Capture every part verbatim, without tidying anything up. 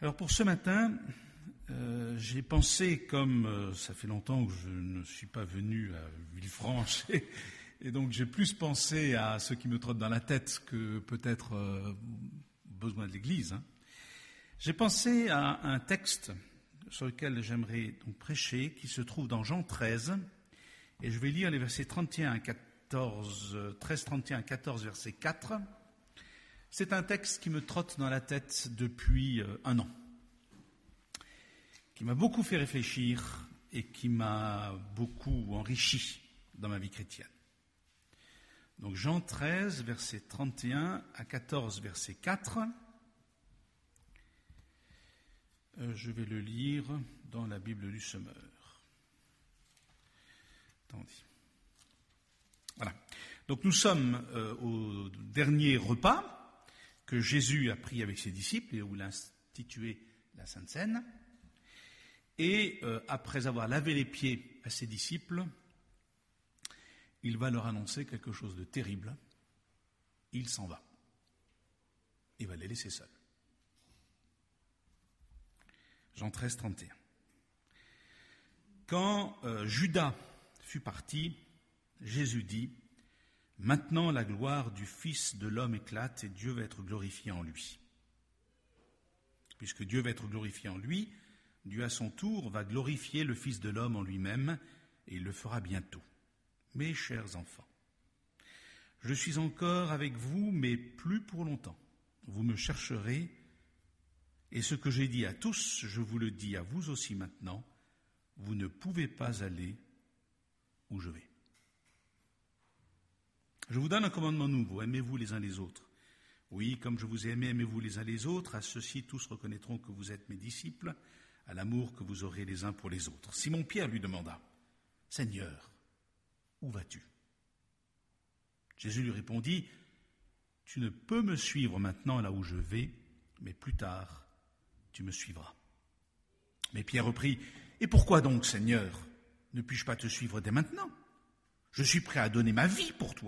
Alors pour ce matin, euh, j'ai pensé, comme euh, ça fait longtemps que je ne suis pas venu à Villefranche, et, et donc j'ai plus pensé à ce qui me trotte dans la tête que peut-être euh, besoin de l'Église. Hein. J'ai pensé à un texte sur lequel j'aimerais donc prêcher, qui se trouve dans Jean treize, et je vais lire les versets trente et un à quatorze, treize, trente et un à quatorze, verset quatre. C'est un texte qui me trotte dans la tête depuis un an, qui m'a beaucoup fait réfléchir et qui m'a beaucoup enrichi dans ma vie chrétienne. Donc Jean treize, verset trente et un à quatorze, verset quatre. Euh, je vais le lire dans la Bible du Semeur. Attendez. Voilà. Donc nous sommes euh, au dernier repas que Jésus a pris avec ses disciples et où il a institué la Sainte Seine. Et euh, après avoir lavé les pieds à ses disciples, il va leur annoncer quelque chose de terrible. Il s'en va. Il va les laisser seuls. Jean treize, trente et un. Quand euh, Judas fut parti, Jésus dit: « Maintenant la gloire du Fils de l'homme éclate et Dieu va être glorifié en lui. Puisque Dieu va être glorifié en lui, Dieu à son tour va glorifier le Fils de l'homme en lui-même, et il le fera bientôt. Mes chers enfants, je suis encore avec vous, mais plus pour longtemps. Vous me chercherez, et ce que j'ai dit à tous, je vous le dis à vous aussi maintenant, vous ne pouvez pas aller où je vais. Je vous donne un commandement nouveau, aimez-vous les uns les autres. Oui, comme je vous ai aimé, aimez-vous les uns les autres, à ceux-ci tous reconnaîtront que vous êtes mes disciples, à l'amour que vous aurez les uns pour les autres. » Simon-Pierre lui demanda: « Seigneur, où vas-tu » Jésus lui répondit: « Tu ne peux me suivre maintenant là où je vais, mais plus tard, tu me suivras. » Mais Pierre reprit: « Et pourquoi donc, Seigneur, ne puis-je pas te suivre dès maintenant ? Je suis prêt à donner ma vie pour toi. »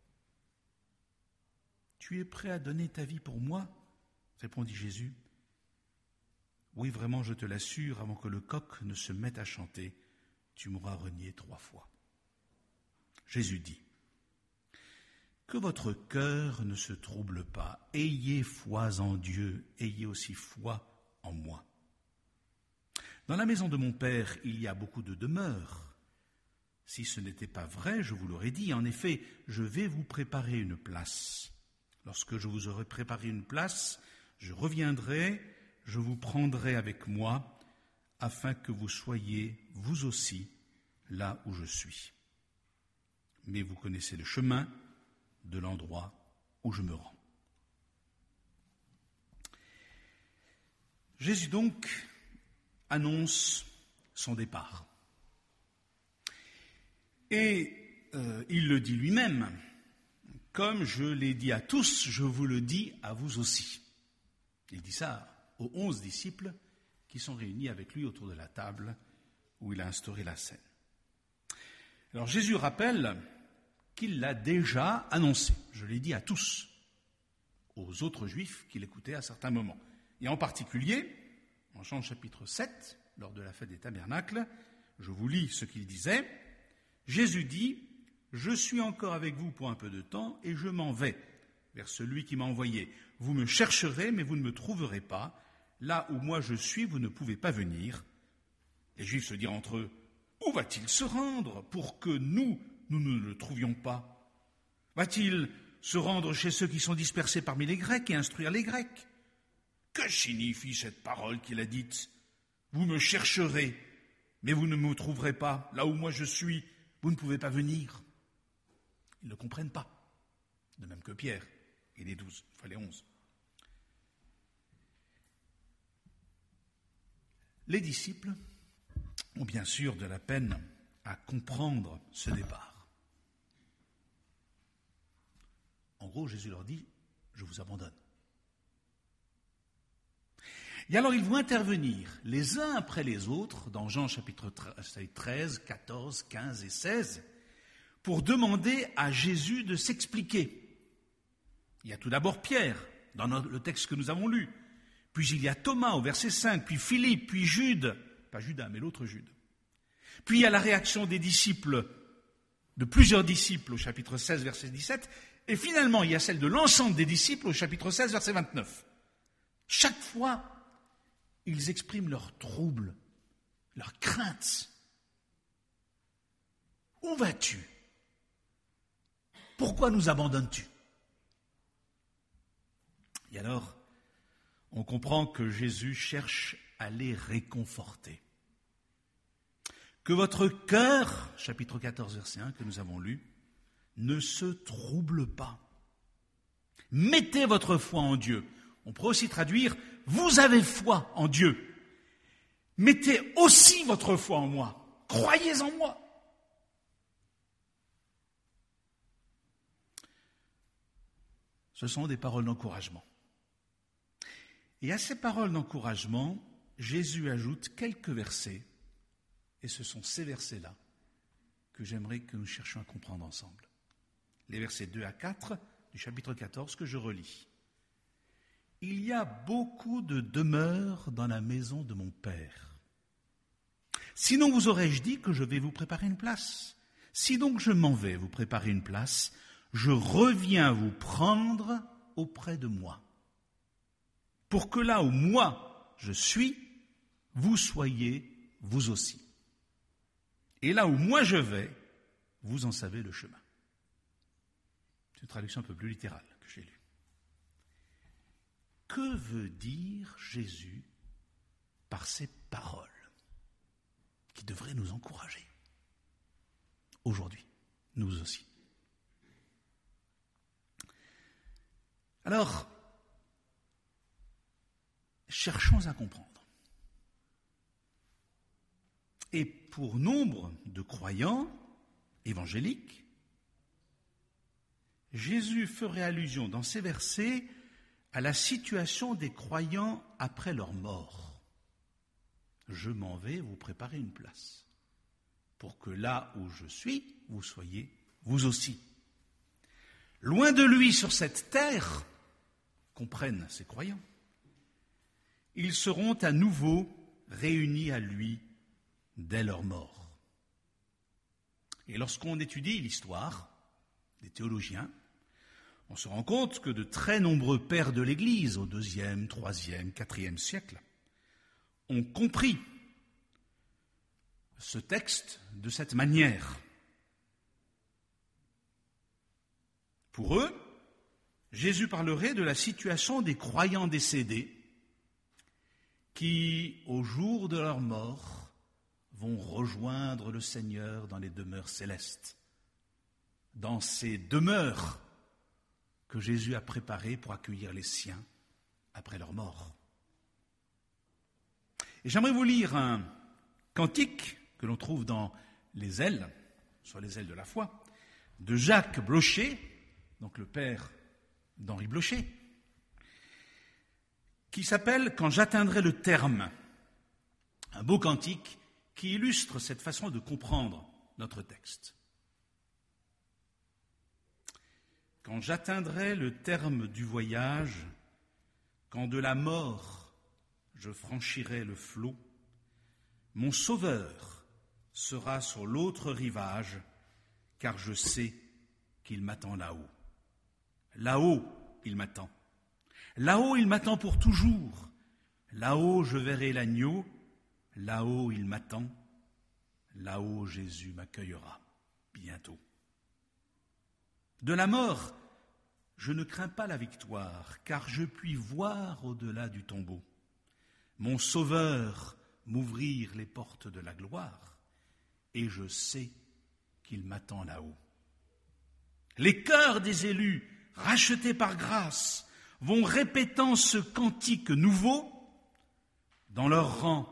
« Tu es prêt à donner ta vie pour moi ?» répondit Jésus. « Oui, vraiment, je te l'assure, avant que le coq ne se mette à chanter, tu m'auras renié trois fois. » Jésus dit: « Que votre cœur ne se trouble pas, ayez foi en Dieu, ayez aussi foi en moi. Dans la maison de mon Père, il y a beaucoup de demeures. Si ce n'était pas vrai, je vous l'aurais dit. En effet, je vais vous préparer une place. Lorsque je vous aurai préparé une place, je reviendrai, je vous prendrai avec moi, afin que vous soyez, vous aussi, là où je suis. Mais vous connaissez le chemin de l'endroit où je me rends. » Jésus donc annonce son départ. Et euh, il le dit lui-même: « Comme je l'ai dit à tous, je vous le dis à vous aussi. » Il dit ça aux onze disciples qui sont réunis avec lui autour de la table où il a instauré la scène. Alors Jésus rappelle qu'il l'a déjà annoncé, je l'ai dit à tous, aux autres Juifs qui l'écoutaient à certains moments. Et en particulier, en Jean chapitre sept, lors de la fête des tabernacles, je vous lis ce qu'il disait. Jésus dit: « Je suis encore avec vous pour un peu de temps et je m'en vais vers celui qui m'a envoyé. Vous me chercherez, mais vous ne me trouverez pas. Là où moi je suis, vous ne pouvez pas venir. » Les Juifs se dirent entre eux: « Où va-t-il se rendre pour que nous, nous ne le trouvions pas ? Va-t-il se rendre chez ceux qui sont dispersés parmi les Grecs et instruire les Grecs ? Que signifie cette parole qu'il a dite ? Vous me chercherez, mais vous ne me trouverez pas. Là où moi je suis, vous ne pouvez pas venir. » Ils ne comprennent pas, de même que Pierre et les douze, enfin les onze. Les disciples ont bien sûr de la peine à comprendre ce départ. En gros, Jésus leur dit: « Je vous abandonne. » Et alors ils vont intervenir les uns après les autres dans Jean chapitre treize, quatorze, quinze et seize pour demander à Jésus de s'expliquer. Il y a tout d'abord Pierre, dans le texte que nous avons lu. Puis il y a Thomas au verset cinq, puis Philippe, puis Jude, pas Judas, mais l'autre Jude. Puis il y a la réaction des disciples, de plusieurs disciples au chapitre seize, verset dix-sept, et finalement il y a celle de l'ensemble des disciples au chapitre seize, verset vingt-neuf. Chaque fois, ils expriment leur trouble, leur crainte. Où vas-tu? Pourquoi nous abandonnes-tu? Et alors, on comprend que Jésus cherche à les réconforter. Que votre cœur, chapitre quatorze, verset un, que nous avons lu, ne se trouble pas. Mettez votre foi en Dieu. On pourrait aussi traduire, vous avez foi en Dieu. Mettez aussi votre foi en moi. Croyez en moi. Ce sont des paroles d'encouragement. Et à ces paroles d'encouragement, Jésus ajoute quelques versets, et ce sont ces versets-là que j'aimerais que nous cherchions à comprendre ensemble. Les versets deux à quatre du chapitre quatorze que je relis. Il y a beaucoup de demeures dans la maison de mon Père. Sinon vous aurais-je dit que je vais vous préparer une place. Si donc je m'en vais vous préparer une place, je reviens vous prendre auprès de moi, pour que là où moi je suis, vous soyez vous aussi. Et là où moi je vais, vous en savez le chemin. C'est une traduction un peu plus littérale que j'ai lue. Que veut dire Jésus par ces paroles qui devraient nous encourager aujourd'hui, nous aussi? Alors, cherchons à comprendre. Et pour nombre de croyants évangéliques, Jésus ferait allusion dans ces versets à la situation des croyants après leur mort. Je m'en vais vous préparer une place, pour que là où je suis, vous soyez vous aussi. Loin de lui sur cette terre, comprennent ces croyants, ils seront à nouveau réunis à lui dès leur mort. Et lorsqu'on étudie l'histoire des théologiens, on se rend compte que de très nombreux pères de l'Église au deuxième, troisième, quatrième siècle ont compris ce texte de cette manière. Pour eux, Jésus parlerait de la situation des croyants décédés qui, au jour de leur mort, vont rejoindre le Seigneur dans les demeures célestes, dans ces demeures que Jésus a préparées pour accueillir les siens après leur mort. Et j'aimerais vous lire un cantique que l'on trouve dans les ailes, soit les ailes de la foi, de Jacques Blocher, donc le père d'Henri Blocher, qui s'appelle « Quand j'atteindrai le terme », un beau cantique qui illustre cette façon de comprendre notre texte. Quand j'atteindrai le terme du voyage, quand de la mort je franchirai le flot, mon Sauveur sera sur l'autre rivage, car je sais qu'il m'attend là-haut. Là-haut, il m'attend. Là-haut, il m'attend pour toujours. Là-haut, je verrai l'agneau. Là-haut, il m'attend. Là-haut, Jésus m'accueillera bientôt. De la mort, je ne crains pas la victoire, car je puis voir au-delà du tombeau mon Sauveur m'ouvrir les portes de la gloire, et je sais qu'il m'attend là-haut. Les cœurs des élus, rachetés par grâce, vont répétant ce cantique nouveau dans leur rang.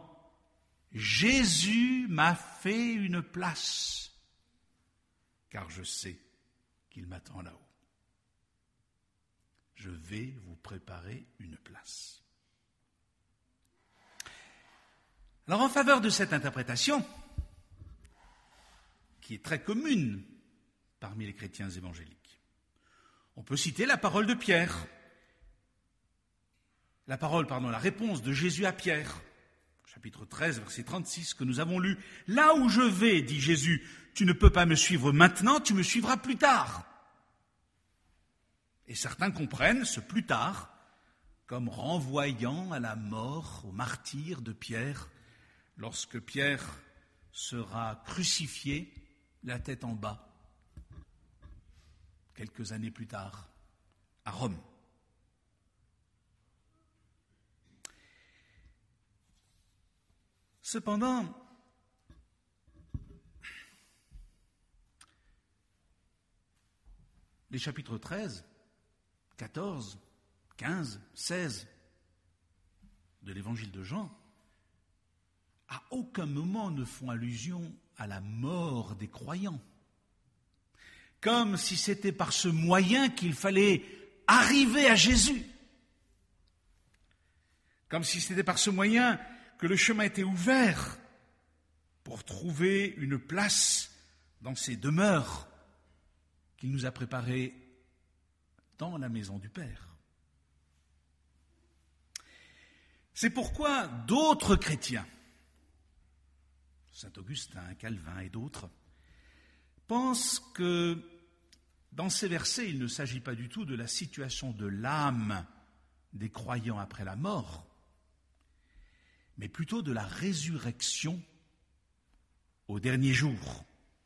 Jésus m'a fait une place, car je sais qu'il m'attend là-haut. Je vais vous préparer une place. Alors, en faveur de cette interprétation, qui est très commune parmi les chrétiens évangéliques, on peut citer la parole de Pierre. la parole, pardon, la réponse de Jésus à Pierre, chapitre treize, verset trente-six, que nous avons lu. « Là où je vais, dit Jésus, tu ne peux pas me suivre maintenant, tu me suivras plus tard. » Et certains comprennent ce plus tard comme renvoyant à la mort, au martyre de Pierre, lorsque Pierre sera crucifié, la tête en bas, quelques années plus tard, à Rome. Cependant, les chapitres treize, quatorze, quinze, seize de l'évangile de Jean, à aucun moment ne font allusion à la mort des croyants. Comme si c'était par ce moyen qu'il fallait arriver à Jésus. Comme si c'était par ce moyen que le chemin était ouvert pour trouver une place dans ces demeures qu'il nous a préparées dans la maison du Père. C'est pourquoi d'autres chrétiens, Saint Augustin, Calvin et d'autres, pensent que dans ces versets, il ne s'agit pas du tout de la situation de l'âme des croyants après la mort, mais plutôt de la résurrection au dernier jour.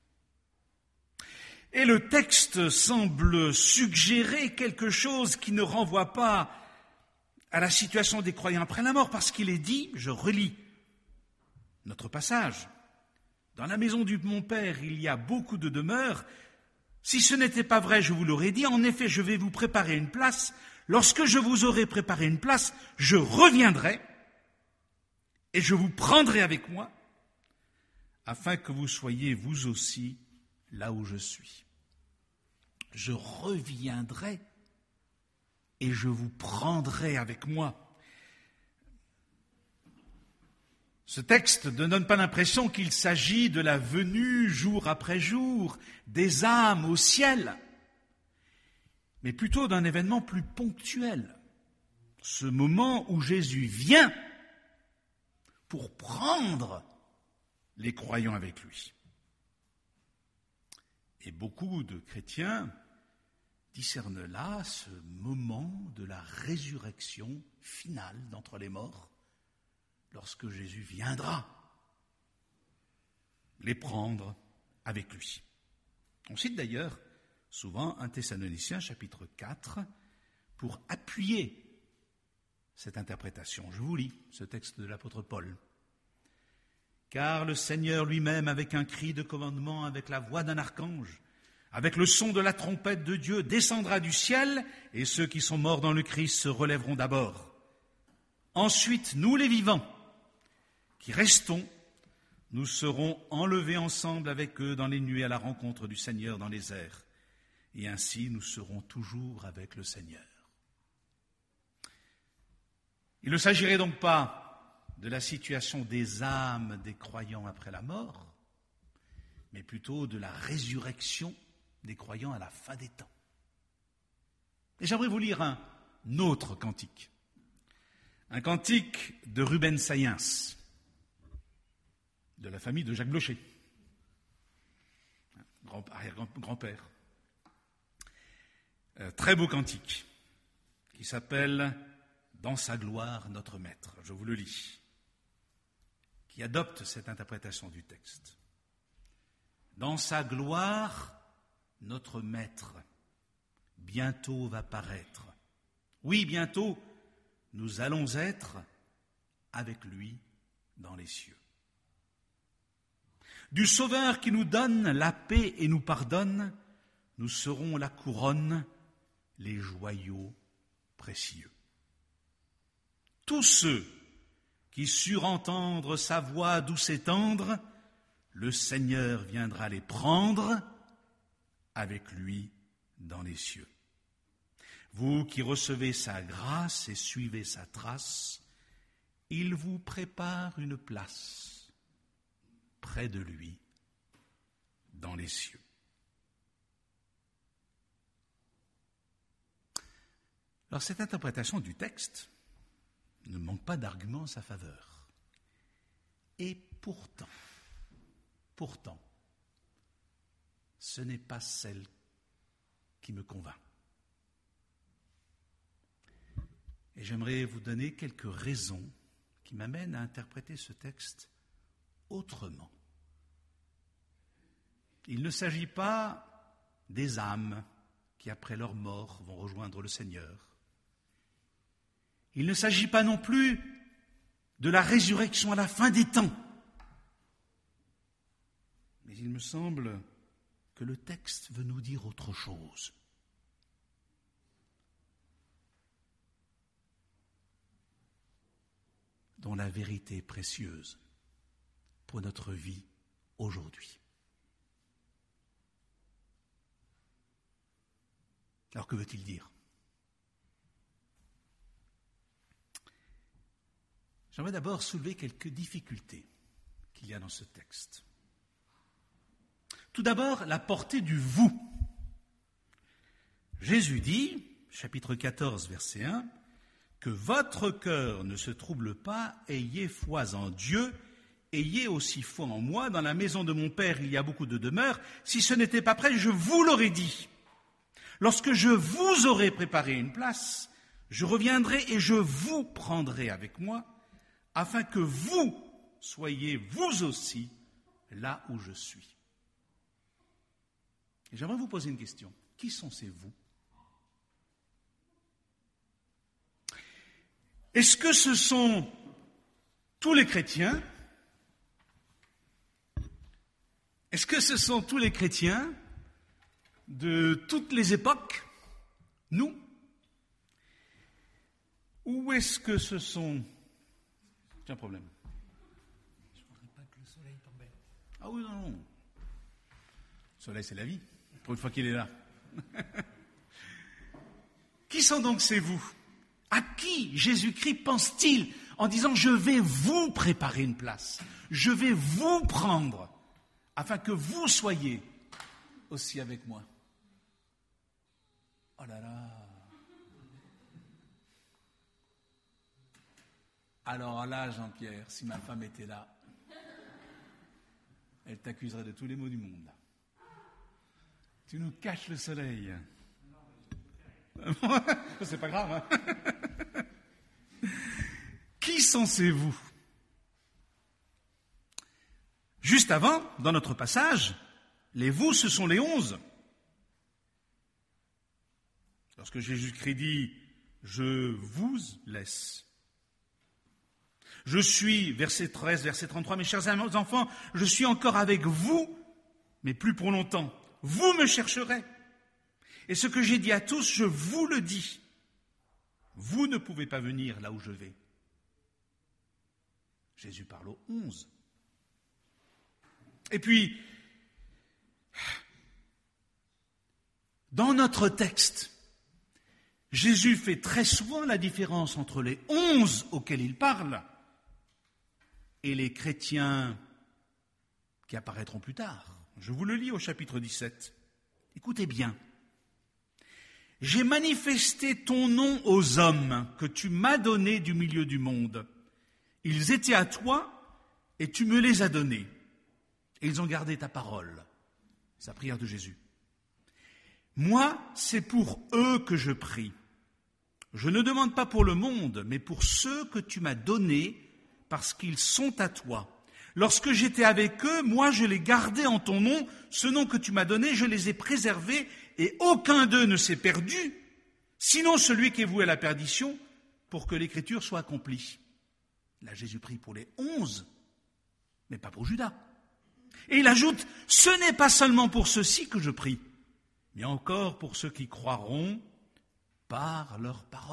Et le texte semble suggérer quelque chose qui ne renvoie pas à la situation des croyants après la mort, parce qu'il est dit, je relis notre passage, « Dans la maison de mon Père, il y a beaucoup de demeures. Si ce n'était pas vrai, je vous l'aurais dit. En effet, je vais vous préparer une place. Lorsque je vous aurai préparé une place, je reviendrai et je vous prendrai avec moi, afin que vous soyez vous aussi là où je suis. Je reviendrai et je vous prendrai avec moi. » Ce texte ne donne pas l'impression qu'il s'agit de la venue jour après jour des âmes au ciel, mais plutôt d'un événement plus ponctuel, ce moment où Jésus vient pour prendre les croyants avec lui. Et beaucoup de chrétiens discernent là ce moment de la résurrection finale d'entre les morts, lorsque Jésus viendra les prendre avec lui. On cite d'ailleurs souvent un Thessaloniciens chapitre quatre pour appuyer cette interprétation. Je vous lis ce texte de l'apôtre Paul. « Car le Seigneur lui-même, avec un cri de commandement, avec la voix d'un archange, avec le son de la trompette de Dieu, descendra du ciel, et ceux qui sont morts dans le Christ se relèveront d'abord. Ensuite, nous les vivants, qui restons, nous serons enlevés ensemble avec eux dans les nuées à la rencontre du Seigneur dans les airs. Et ainsi, nous serons toujours avec le Seigneur. » Il ne s'agirait donc pas de la situation des âmes des croyants après la mort, mais plutôt de la résurrection des croyants à la fin des temps. Et j'aimerais vous lire un autre cantique, un cantique de Ruben Sayens, de la famille de Jacques Blocher, grand, arrière-grand-père. Euh, très beau cantique, qui s'appelle « Dans sa gloire, notre Maître ». Je vous le lis, qui adopte cette interprétation du texte. « Dans sa gloire, notre Maître, bientôt va paraître. Oui, bientôt, nous allons être avec lui dans les cieux. Du Sauveur qui nous donne la paix et nous pardonne, nous serons la couronne, les joyaux précieux. Tous ceux qui surent entendre sa voix douce et tendre, le Seigneur viendra les prendre avec lui dans les cieux. Vous qui recevez sa grâce et suivez sa trace, il vous prépare une place près de lui, dans les cieux. » Alors cette interprétation du texte ne manque pas d'arguments en sa faveur. Et pourtant, pourtant, ce n'est pas celle qui me convainc. Et j'aimerais vous donner quelques raisons qui m'amènent à interpréter ce texte autrement. Il ne s'agit pas des âmes qui, après leur mort, vont rejoindre le Seigneur. Il ne s'agit pas non plus de la résurrection à la fin des temps. Mais il me semble que le texte veut nous dire autre chose. Dont la vérité est précieuse pour notre vie aujourd'hui. Alors que veut-il dire ? J'aimerais d'abord soulever quelques difficultés qu'il y a dans ce texte. Tout d'abord, la portée du « vous ». Jésus dit, chapitre quatorze, verset un, que votre cœur ne se trouble pas, ayez foi en Dieu, ayez aussi foi en moi. Dans la maison de mon Père, il y a beaucoup de demeures. Si ce n'était pas prêt, je vous l'aurais dit. Lorsque je vous aurai préparé une place, je reviendrai et je vous prendrai avec moi, afin que vous soyez vous aussi là où je suis. Et j'aimerais vous poser une question. Qui sont ces vous ? Est-ce que ce sont tous les chrétiens ? Est-ce que ce sont tous les chrétiens de toutes les époques, nous ? Ou est-ce que ce sont... J'ai un problème. Je ne voudrais pas que le soleil tombait. Ah oui, non, non. Le soleil, c'est la vie, pour une fois qu'il est là. Qui sont donc ces vous ? À qui Jésus-Christ pense-t-il en disant « Je vais vous préparer une place, je vais vous prendre, afin que vous soyez aussi avec moi ». Oh là là. Alors là, Jean-Pierre, si ma femme était là, elle t'accuserait de tous les maux du monde. Tu nous caches le soleil. C'est pas grave, hein. Qui sont ces vous ? Juste avant, dans notre passage, les vous, ce sont les onze. Lorsque Jésus-Christ dit « Je vous laisse ». Je suis, verset treize, verset trente-trois, mes chers enfants, je suis encore avec vous, mais plus pour longtemps. Vous me chercherez. Et ce que j'ai dit à tous, je vous le dis. Vous ne pouvez pas venir là où je vais. Jésus parle aux onze. Et puis, dans notre texte, Jésus fait très souvent la différence entre les onze auxquels il parle et les chrétiens qui apparaîtront plus tard. Je vous le lis au chapitre dix-sept. Écoutez bien. « J'ai manifesté ton nom aux hommes que tu m'as donnés du milieu du monde. Ils étaient à toi et tu me les as donnés. Et ils ont gardé ta parole. » C'est la prière de Jésus. « Moi, c'est pour eux que je prie. Je ne demande pas pour le monde, mais pour ceux que tu m'as donnés, parce qu'ils sont à toi. Lorsque j'étais avec eux, moi je les gardais en ton nom, ce nom que tu m'as donné, je les ai préservés, et aucun d'eux ne s'est perdu, sinon celui qui est voué à la perdition, pour que l'écriture soit accomplie. » Là, Jésus prie pour les onze, mais pas pour Judas. Et il ajoute, « Ce n'est pas seulement pour ceux-ci que je prie, mais encore pour ceux qui croiront par leur parole. »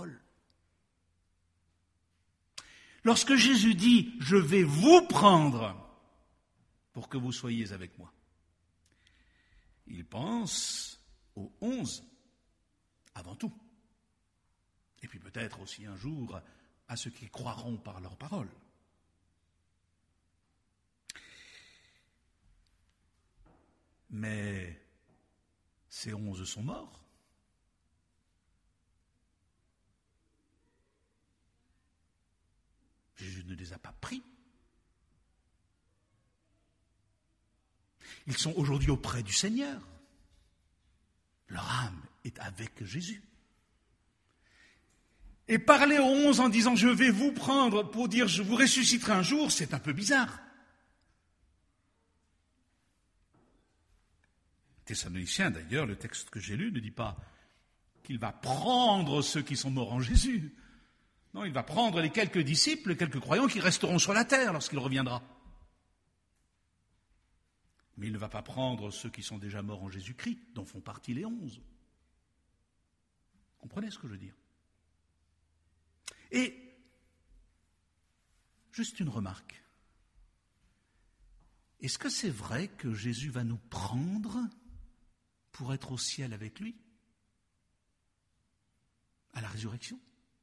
Lorsque Jésus dit « Je vais vous prendre pour que vous soyez avec moi », il pense aux onze avant tout. Et puis peut-être aussi un jour à ceux qui croiront par leur parole. Mais ces onze sont morts. Jésus ne les a pas pris. Ils sont aujourd'hui auprès du Seigneur. Leur âme est avec Jésus. Et parler aux onze en disant « je vais vous prendre pour dire je vous ressusciterai un jour », c'est un peu bizarre. Thessaloniciens, d'ailleurs, le texte que j'ai lu ne dit pas qu'il va prendre ceux qui sont morts en Jésus. Non, il va prendre les quelques disciples, les quelques croyants qui resteront sur la terre lorsqu'il reviendra. Mais il ne va pas prendre ceux qui sont déjà morts en Jésus-Christ, dont font partie les onze. Vous comprenez ce que je veux dire? Et, juste une remarque. Est-ce que c'est vrai que Jésus va nous prendre pour être au ciel avec lui? À la résurrection?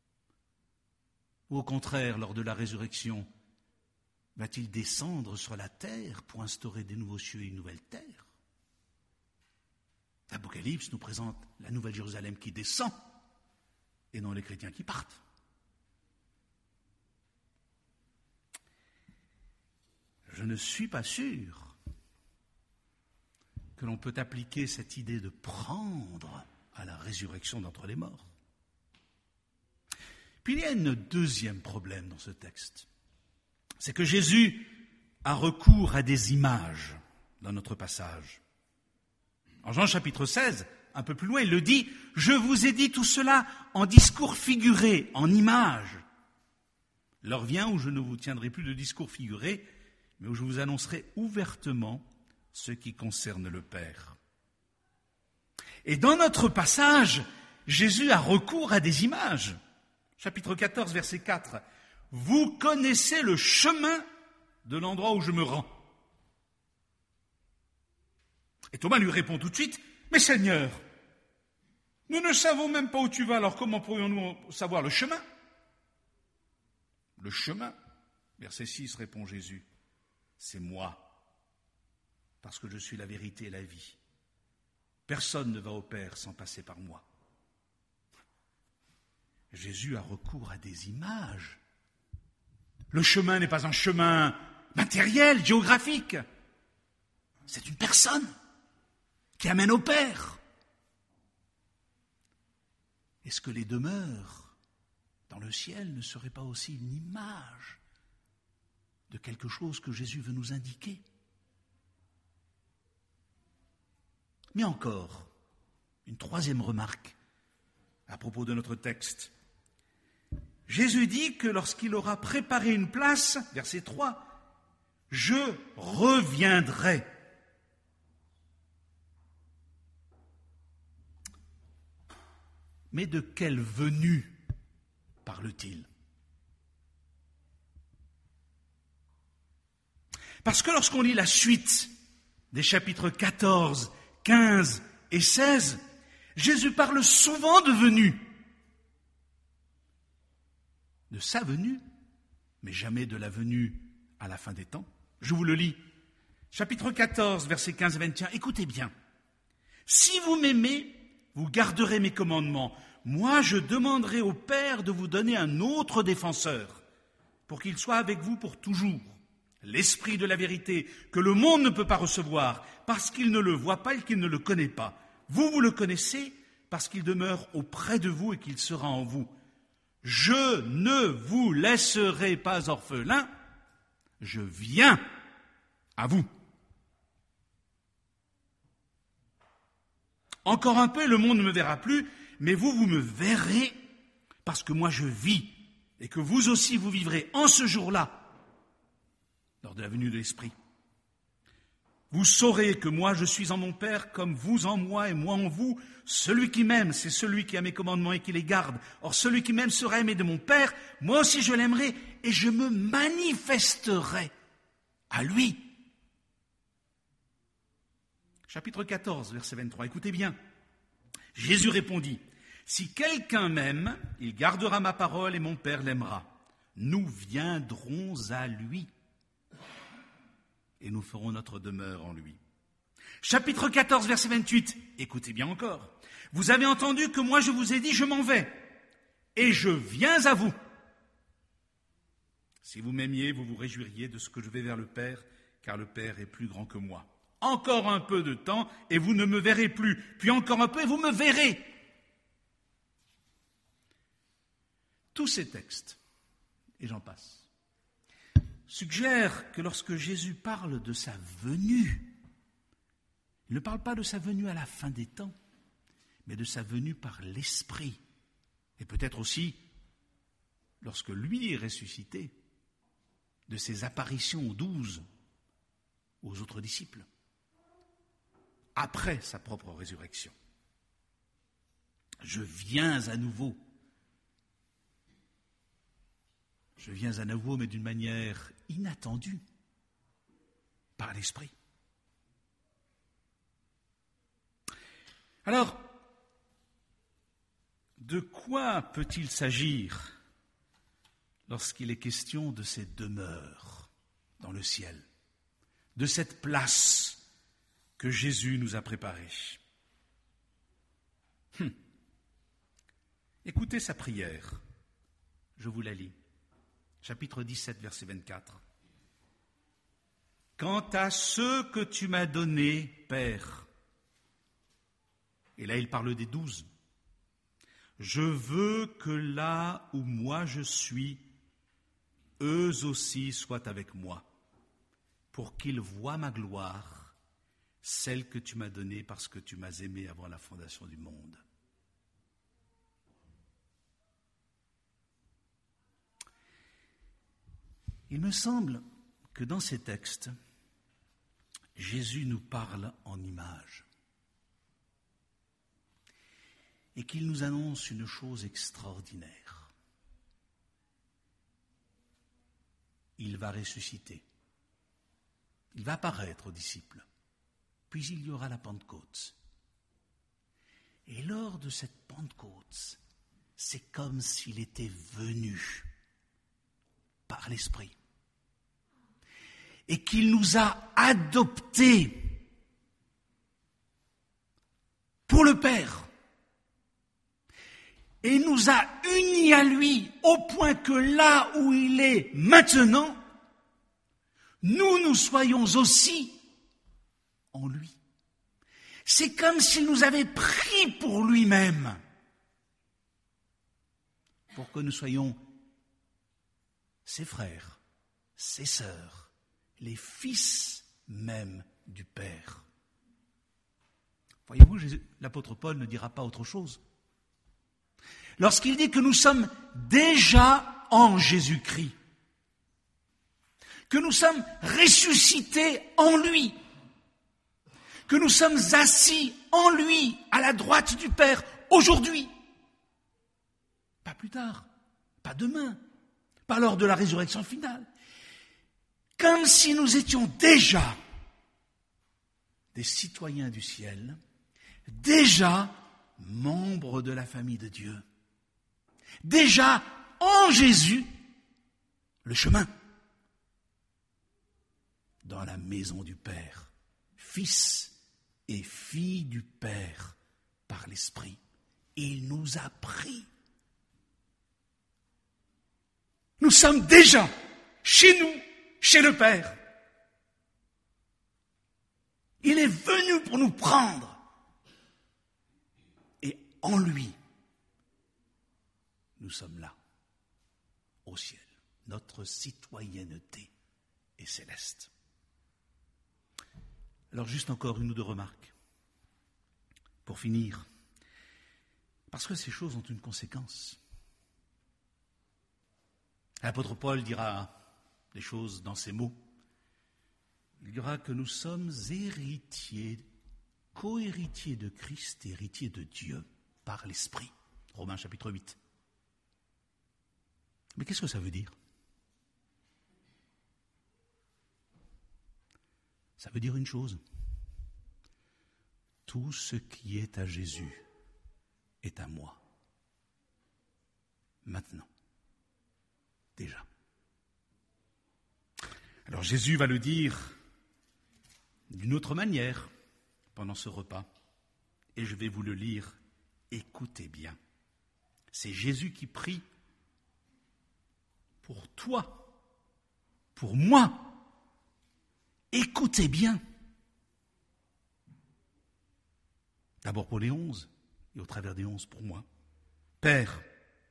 Ou au contraire, lors de la résurrection, va-t-il descendre sur la terre pour instaurer des nouveaux cieux et une nouvelle terre? L'Apocalypse nous présente la nouvelle Jérusalem qui descend et non les chrétiens qui partent. Je ne suis pas sûr que l'on peut appliquer cette idée de prendre à la résurrection d'entre les morts. Puis il y a un deuxième problème dans ce texte. C'est que Jésus a recours à des images dans notre passage. En Jean chapitre seize, un peu plus loin, il le dit « Je vous ai dit tout cela en discours figuré, en images. L'heure vient où je ne vous tiendrai plus de discours figurés, mais où je vous annoncerai ouvertement ce qui concerne le Père. » Et dans notre passage, Jésus a recours à des images. Chapitre quatorze, verset quatre. « Vous connaissez le chemin de l'endroit où je me rends. » Et Thomas lui répond tout de suite, « Mais Seigneur, nous ne savons même pas où tu vas, alors comment pourrions-nous savoir le chemin ?» Le chemin, verset six, répond Jésus, « C'est moi, parce que je suis la vérité et la vie. Personne ne va au Père sans passer par moi. » Jésus a recours à des images. Le chemin n'est pas un chemin matériel, géographique. C'est une personne qui amène au Père. Est-ce que les demeures dans le ciel ne seraient pas aussi une image de quelque chose que Jésus veut nous indiquer? Mais encore, une troisième remarque à propos de notre texte. Jésus dit que lorsqu'il aura préparé une place, verset trois, « Je reviendrai ». Mais de quelle venue parle-t-il? Parce que lorsqu'on lit la suite des chapitres quatorze, quinze et seize, Jésus parle souvent de venue. De sa venue, mais jamais de la venue à la fin des temps. Je vous le lis. Chapitre quatorze, versets quinze et vingt et un. Écoutez bien. « Si vous m'aimez, vous garderez mes commandements. Moi, je demanderai au Père de vous donner un autre défenseur, pour qu'il soit avec vous pour toujours. L'Esprit de la vérité, que le monde ne peut pas recevoir, parce qu'il ne le voit pas et qu'il ne le connaît pas. Vous, vous le connaissez, parce qu'il demeure auprès de vous et qu'il sera en vous. Je ne vous laisserai pas orphelin, je viens à vous. » Encore un peu, le monde ne me verra plus, mais vous, vous me verrez, parce que moi je vis, et que vous aussi vous vivrez en ce jour-là, lors de la venue de l'Esprit. Vous saurez que moi je suis en mon Père, comme vous en moi et moi en vous. Celui qui m'aime, c'est celui qui a mes commandements et qui les garde. Or celui qui m'aime sera aimé de mon Père, moi aussi je l'aimerai, et je me manifesterai à lui. Chapitre quatorze, verset vingt-trois, écoutez bien. Jésus répondit, « Si quelqu'un m'aime, il gardera ma parole et mon Père l'aimera. Nous viendrons à lui et nous ferons notre demeure en lui. » Chapitre quatorze, verset vingt-huit, écoutez bien encore. « Vous avez entendu que moi je vous ai dit, je m'en vais, et je viens à vous. » Si vous m'aimiez, vous vous réjouiriez de ce que je vais vers le Père, car le Père est plus grand que moi. Encore un peu de temps, et vous ne me verrez plus. Puis encore un peu, et vous me verrez. » Tous ces textes, et j'en passe, suggèrent que lorsque Jésus parle de sa venue, il ne parle pas de sa venue à la fin des temps, mais de sa venue par l'Esprit. Et peut-être aussi, lorsque lui est ressuscité, de ses apparitions aux douze, aux autres disciples, après sa propre résurrection. Je viens à nouveau. Je viens à nouveau, mais d'une manière inattendue, par l'Esprit. Alors, de quoi peut-il s'agir lorsqu'il est question de ces demeures dans le ciel, de cette place que Jésus nous a préparée? Hum. Écoutez sa prière, je vous la lis, chapitre dix-sept, verset vingt-quatre. « Quant à ceux que tu m'as donnés, Père, » et là il parle des douze, « je veux que là où moi je suis, eux aussi soient avec moi, pour qu'ils voient ma gloire, celle que tu m'as donnée parce que tu m'as aimé avant la fondation du monde. » Il me semble que dans ces textes, Jésus nous parle en images et qu'il nous annonce une chose extraordinaire. Il va ressusciter. Il va apparaître aux disciples. Puis il y aura la Pentecôte. Et lors de cette Pentecôte, c'est comme s'il était venu par l'Esprit et qu'il nous a adoptés pour le Père et nous a unis à lui au point que là où il est maintenant, nous nous soyons aussi en lui. C'est comme s'il nous avait pris pour lui-même, pour que nous soyons ses frères, ses sœurs, les fils même du Père. Voyez-vous, Jésus, l'apôtre Paul ne dira pas autre chose. Lorsqu'il dit que nous sommes déjà en Jésus-Christ, que nous sommes ressuscités en lui, que nous sommes assis en lui, à la droite du Père, aujourd'hui, pas plus tard, pas demain, pas lors de la résurrection finale, comme si nous étions déjà des citoyens du ciel, déjà membres de la famille de Dieu, déjà en Jésus, le chemin, dans la maison du Père, fils et fille du Père par l'Esprit. Il nous a pris. Nous sommes déjà chez nous, chez le Père. Il est venu pour nous prendre. Et en lui, nous sommes là, au ciel. Notre citoyenneté est céleste. Alors juste encore une ou deux remarques, pour finir, parce que ces choses ont une conséquence. L'apôtre Paul dira des choses dans ces mots. Il dira que nous sommes héritiers, co-héritiers de Christ, héritiers de Dieu par l'Esprit. Romains chapitre huit. Mais qu'est-ce que ça veut dire ? Ça veut dire une chose. Tout ce qui est à Jésus est à moi. Maintenant. Déjà. Alors Jésus va le dire d'une autre manière pendant ce repas. Et je vais vous le lire. Écoutez bien. C'est Jésus qui prie pour toi pour moi. Écoutez bien. D'abord pour les onze, et au travers des onze pour moi. Père,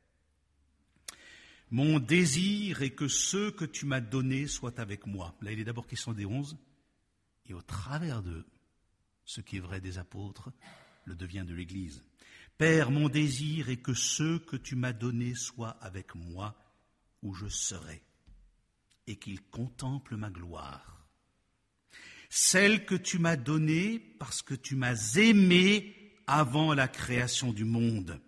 mon désir est que ceux que tu m'as donnés soient avec moi. Là, il est d'abord question des onze, et au travers d'eux, ce qui est vrai des apôtres le devient de l'Église. Père, mon désir est que ceux que tu m'as donnés soient avec moi où je serai, et qu'ils contemplent ma gloire. Celle que tu m'as donnée parce que tu m'as aimé avant la création du monde.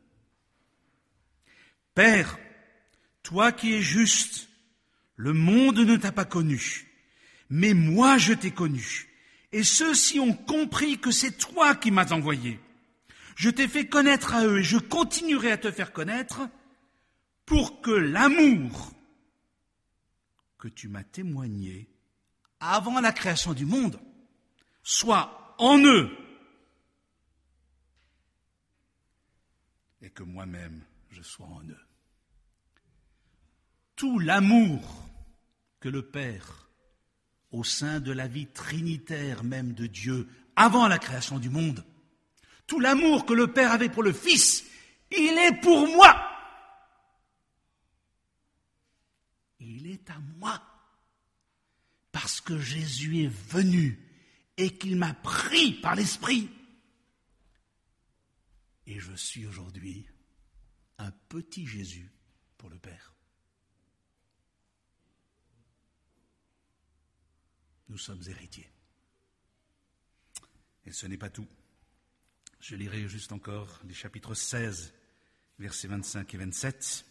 Père, toi qui es juste, le monde ne t'a pas connu, mais moi je t'ai connu, et ceux-ci ont compris que c'est toi qui m'as envoyé. Je t'ai fait connaître à eux, et je continuerai à te faire connaître, pour que l'amour que tu m'as témoigné avant la création du monde soit en eux, et que moi-même je sois en eux. Tout l'amour que le Père, au sein de la vie trinitaire même de Dieu, avant la création du monde, tout l'amour que le Père avait pour le Fils, il est pour moi. Il est à moi. Parce que Jésus est venu et qu'il m'a pris par l'Esprit. Et je suis aujourd'hui un petit Jésus pour le Père. Nous sommes héritiers. Et ce n'est pas tout. Je lirai juste encore les chapitres seize, versets vingt-cinq et vingt-sept.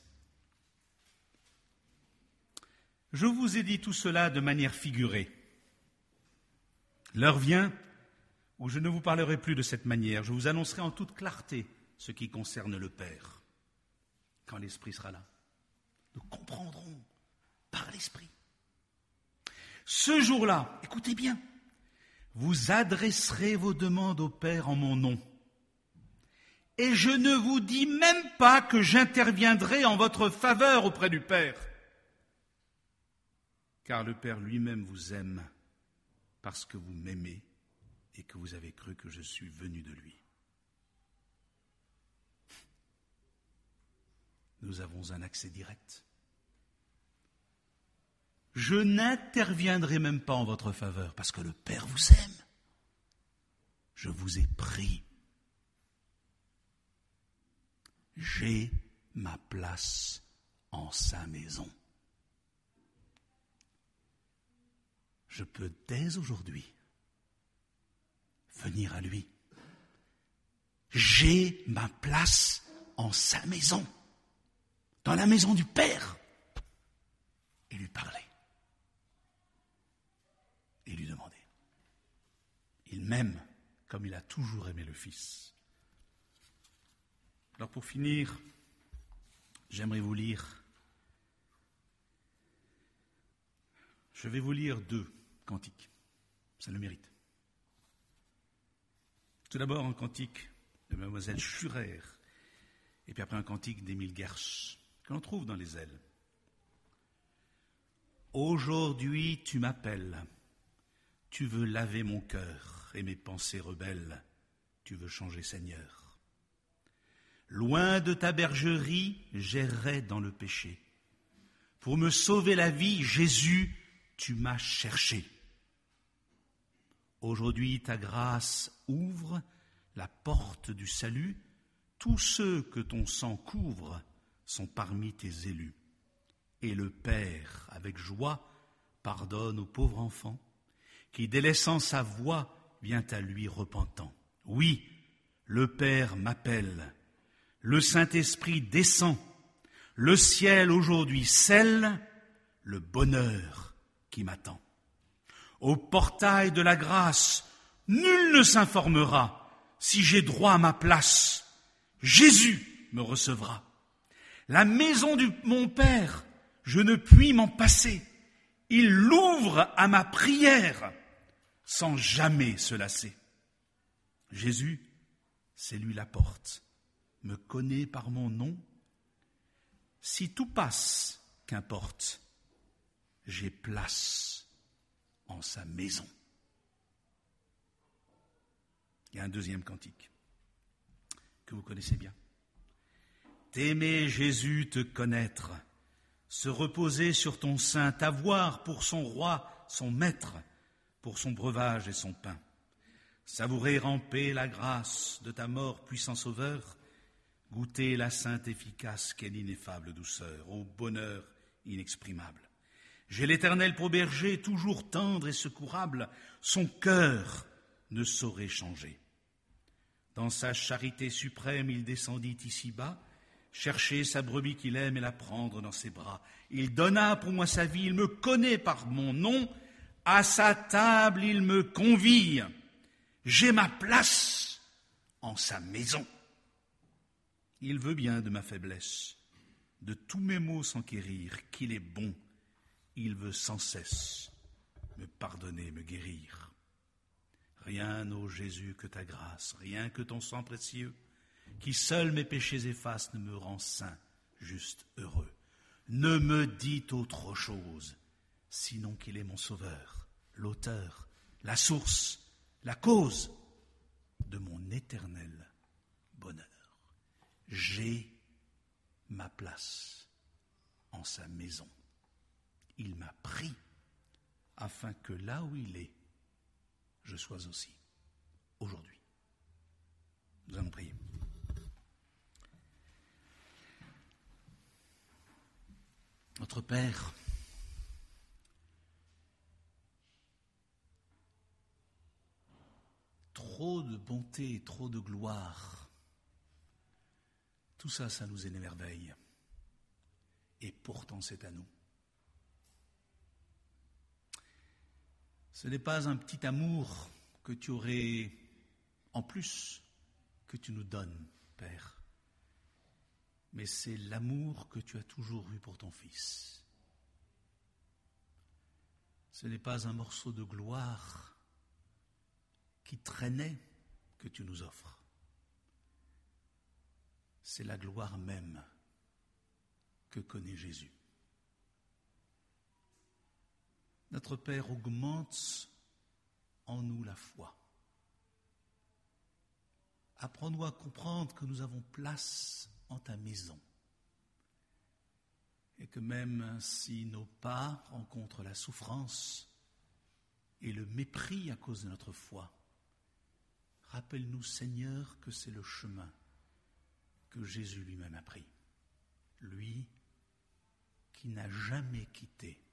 Je vous ai dit tout cela de manière figurée. L'heure vient où je ne vous parlerai plus de cette manière. Je vous annoncerai en toute clarté ce qui concerne le Père. Quand l'Esprit sera là, nous comprendrons par l'Esprit. Ce jour-là, écoutez bien, vous adresserez vos demandes au Père en mon nom. Et je ne vous dis même pas que j'interviendrai en votre faveur auprès du Père. Car le Père lui-même vous aime parce que vous m'aimez et que vous avez cru que je suis venu de lui. Nous avons un accès direct. Je n'interviendrai même pas en votre faveur parce que le Père vous aime. Je vous ai pris. J'ai ma place en sa maison. Je peux dès aujourd'hui venir à lui. J'ai ma place en sa maison, dans la maison du Père, et lui parler, et lui demander. Il m'aime comme il a toujours aimé le Fils. Alors pour finir, j'aimerais vous lire, je vais vous lire deux cantiques, ça le mérite. Tout d'abord un cantique de Mademoiselle Schurer, et puis après un cantique d'Émile Gersh, que l'on trouve dans les ailes. Aujourd'hui tu m'appelles, tu veux laver mon cœur et mes pensées rebelles, tu veux changer Seigneur. Loin de ta bergerie, j'errais dans le péché. Pour me sauver la vie, Jésus, tu m'as cherché. Aujourd'hui, ta grâce ouvre la porte du salut. Tous ceux que ton sang couvre sont parmi tes élus. Et le Père, avec joie, pardonne au pauvre enfant qui, délaissant sa voix, vient à lui repentant. Oui, le Père m'appelle. Le Saint-Esprit descend. Le ciel aujourd'hui scelle le bonheur qui m'attend. Au portail de la grâce, nul ne s'informera. Si j'ai droit à ma place, Jésus me recevra. La maison de mon Père, je ne puis m'en passer. Il l'ouvre à ma prière sans jamais se lasser. Jésus, c'est lui la porte, me connaît par mon nom. Si tout passe, qu'importe. j'ai place en sa maison. Il y a un deuxième cantique que vous connaissez bien. T'aimer, Jésus, te connaître, se reposer sur ton sein, t'avoir pour son roi, son maître, pour son breuvage et son pain. Savourer en paix la grâce de ta mort, puissant sauveur, goûter la sainte efficace qu'est l'ineffable douceur, au bonheur inexprimable. J'ai l'Éternel pour berger, toujours tendre et secourable, son cœur ne saurait changer. Dans sa charité suprême, il descendit ici-bas, chercher sa brebis qu'il aime et la prendre dans ses bras. Il donna pour moi sa vie, il me connaît par mon nom, à sa table il me convie. J'ai ma place en sa maison. Il veut bien de ma faiblesse, de tous mes maux s'enquérir, qu'il est bon. Il veut sans cesse me pardonner, me guérir. Rien, ô Jésus, que ta grâce, rien que ton sang précieux, qui seul mes péchés efface, ne me rend saint, juste, heureux. Ne me dit autre chose, sinon qu'il est mon sauveur, l'auteur, la source, la cause de mon éternel bonheur. J'ai ma place en sa maison. Il m'a pris afin que là où il est, je sois aussi, aujourd'hui. Nous allons prier. Notre Père, trop de bonté et trop de gloire, tout ça, ça nous émerveille. Et pourtant, c'est à nous. Ce n'est pas un petit amour que tu aurais en plus que tu nous donnes, Père, mais c'est l'amour que tu as toujours eu pour ton Fils. Ce n'est pas un morceau de gloire qui traînait que tu nous offres. C'est la gloire même que connaît Jésus. Notre Père, augmente en nous la foi. Apprends-nous à comprendre que nous avons place en ta maison et que même si nos pas rencontrent la souffrance et le mépris à cause de notre foi, rappelle-nous, Seigneur, que c'est le chemin que Jésus lui-même a pris. Lui qui n'a jamais quitté